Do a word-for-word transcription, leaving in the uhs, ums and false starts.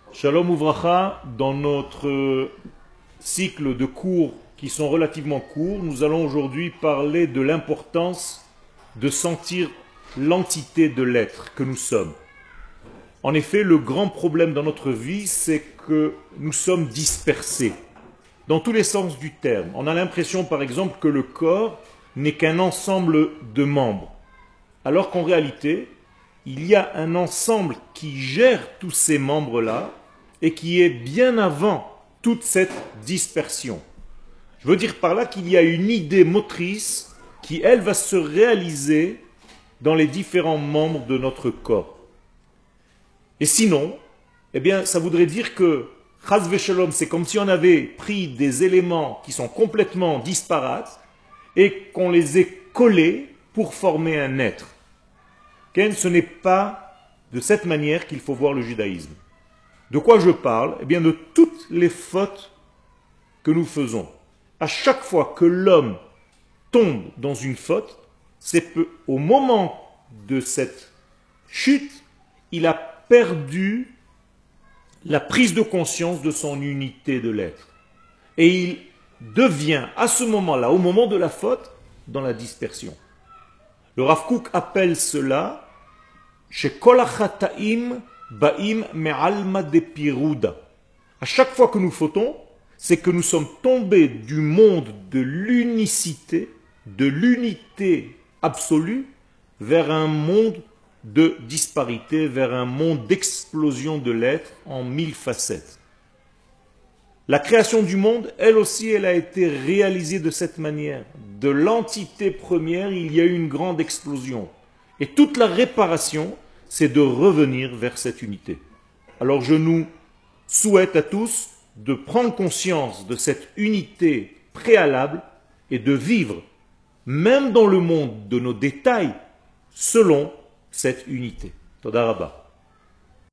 Shalom Ouvracha, dans notre cycle de cours qui sont relativement courts, nous allons aujourd'hui parler de l'importance de sentir l'entité de l'être que nous sommes. En effet, le grand problème dans notre vie, c'est que nous sommes dispersés, dans tous les sens du terme. On a l'impression, par exemple, que le corps n'est qu'un ensemble de membres, alors qu'en réalité, il y a un ensemble qui gère tous ces membres-là et qui est bien avant toute cette dispersion. Je veux dire par là qu'il y a une idée motrice qui, elle, va se réaliser dans les différents membres de notre corps. Et sinon, eh bien, ça voudrait dire que Chas v'Shalom, c'est comme si on avait pris des éléments qui sont complètement disparates et qu'on les ait collés pour former un être. Ce n'est pas de cette manière qu'il faut voir le judaïsme. De quoi je parle? Eh bien, de toutes les fautes que nous faisons. À chaque fois que l'homme tombe dans une faute, c'est qu'au moment de cette chute, il a perdu la prise de conscience de son unité de l'être. Et il devient, à ce moment-là, au moment de la faute, dans la dispersion. Le Rav Kook appelle cela chez Kol hachataim Baim me'alma de piruda. À chaque fois que nous fautons, c'est que nous sommes tombés du monde de l'unicité, de l'unité absolue, vers un monde de disparité, vers un monde d'explosion de l'être en mille facettes. La création du monde, elle aussi, elle a été réalisée de cette manière. De l'entité première, il y a eu une grande explosion. Et toute la réparation, c'est de revenir vers cette unité. Alors je nous souhaite à tous de prendre conscience de cette unité préalable et de vivre, même dans le monde de nos détails, selon cette unité. Toda Rabba.